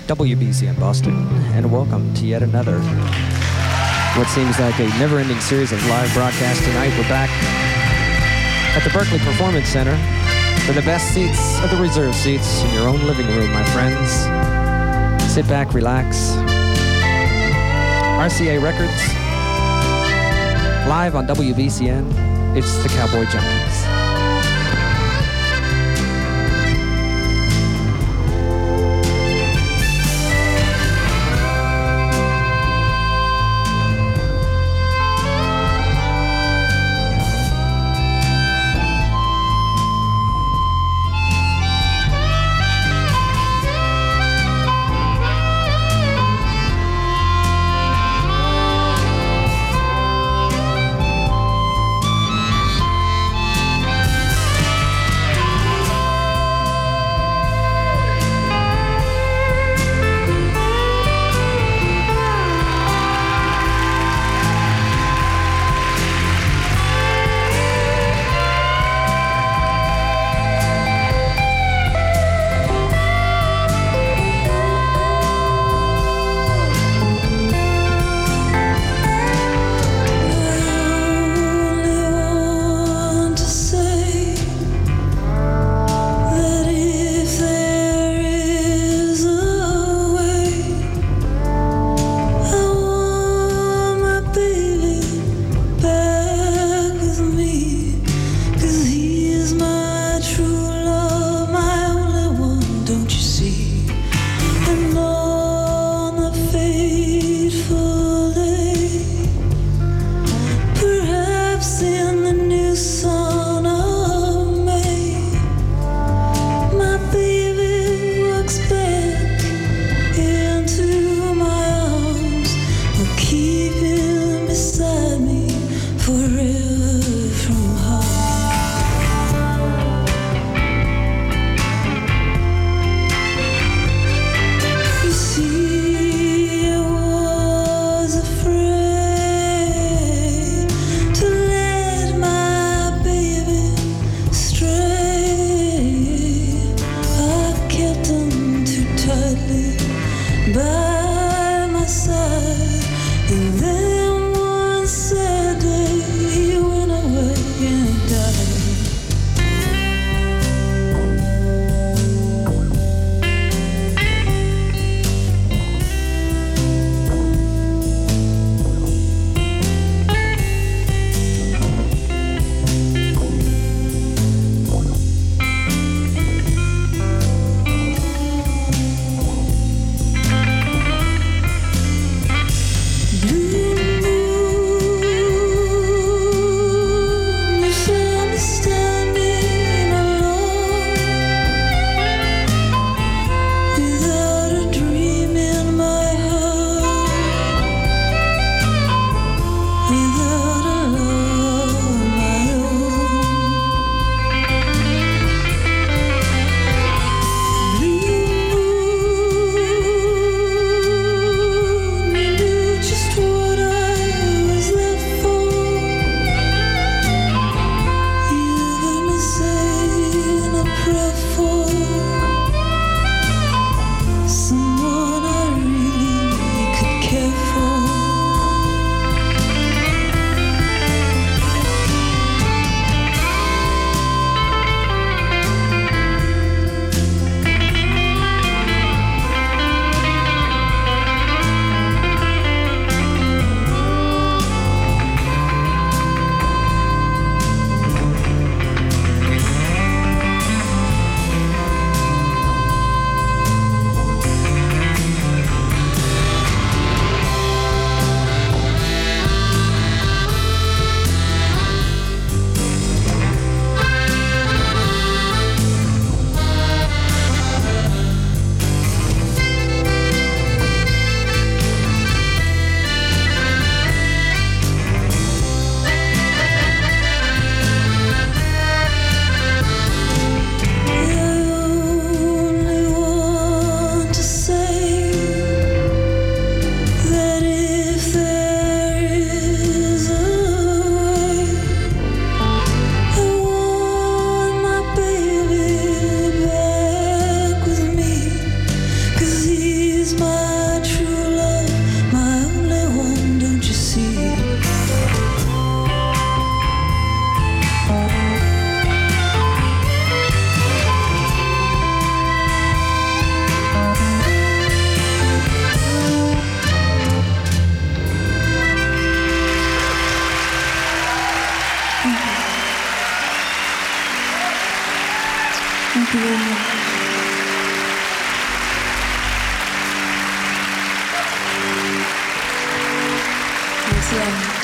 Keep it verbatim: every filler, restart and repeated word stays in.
W B C in Boston, and welcome to yet another, what seems like a never-ending series of live broadcasts. Tonight we're back at the Berkeley Performance Center for the best seats are the reserved seats in your own living room, my friends. Sit back, relax. R C A Records, live on W B C N, it's the Cowboy Junkies. Merci à vous.